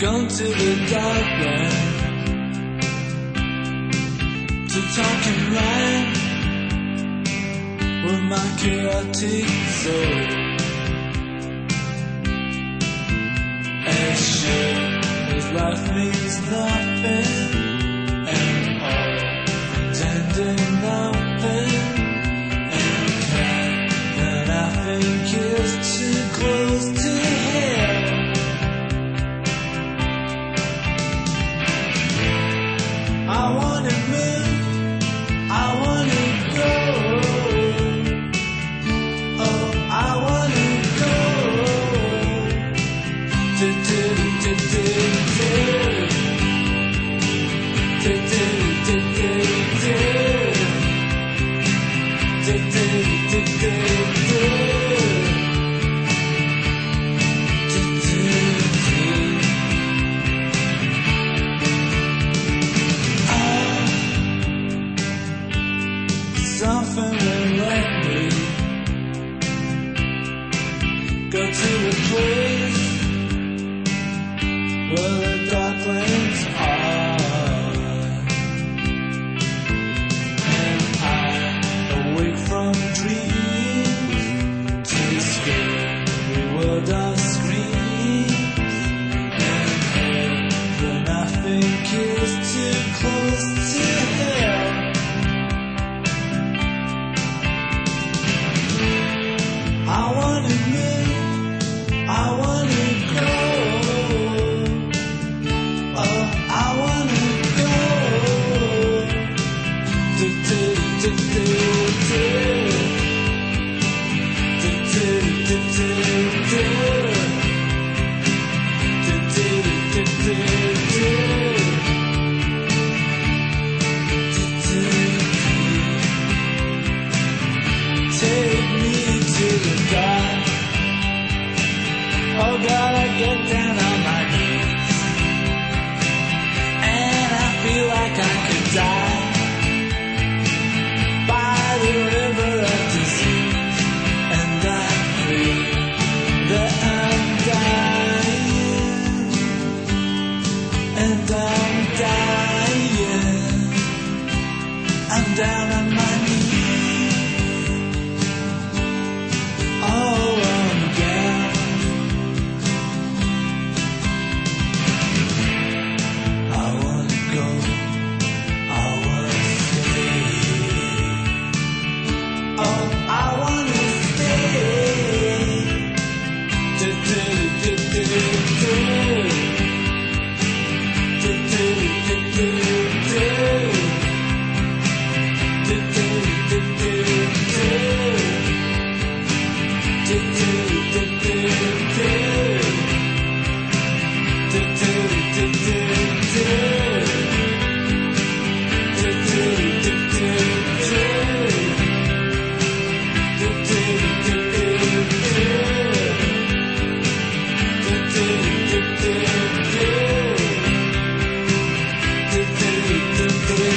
gone to the dark web to talk and rhyme with my chaotic soul. As sure as life means nothing and all intending nothing and kind that I think is too close to hell. I wanna move, I wanna go. Oh, I wanna go. Do do do do do. Do do do do do. Do do do do do. Something will let me go to a place where the dark lanes are, and I awake from dreams to the scary world of screams, and heaven I think is too close to hell. I wanna move, I wanna go. Oh, I wanna go. Do do do do do. Do do do do do. Do do do do do. Take me to the dark. Oh God, I get down on my knees, and I feel like I could die by the river of disease, and I feel that I'm dying, and I'm dying. I'm down on my knees. Oh, I'm down. I wanna go, I wanna stay. Oh, I wanna stay. Do do do do do. Do do do do do. Do do do do do. Do do do do do. Do do do do do. Do do do do do. Do do do do do. Do do do do do. Do do do do do.